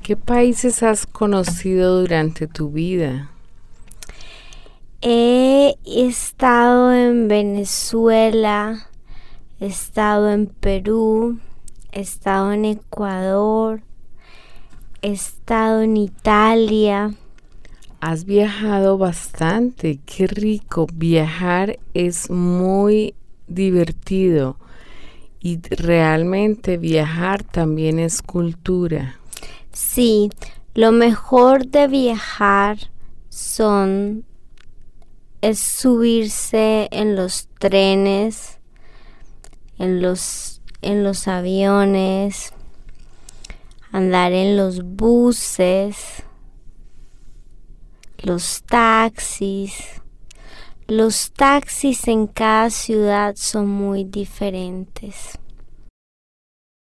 ¿Qué países has conocido durante tu vida? He estado en Venezuela, he estado en Perú, he estado en Ecuador, he estado en Italia. Has viajado bastante, qué rico. Viajar es muy divertido y realmente viajar también es cultura. Sí, lo mejor de viajar es subirse en los trenes, en los aviones, andar en los buses, los taxis. Los taxis en cada ciudad son muy diferentes.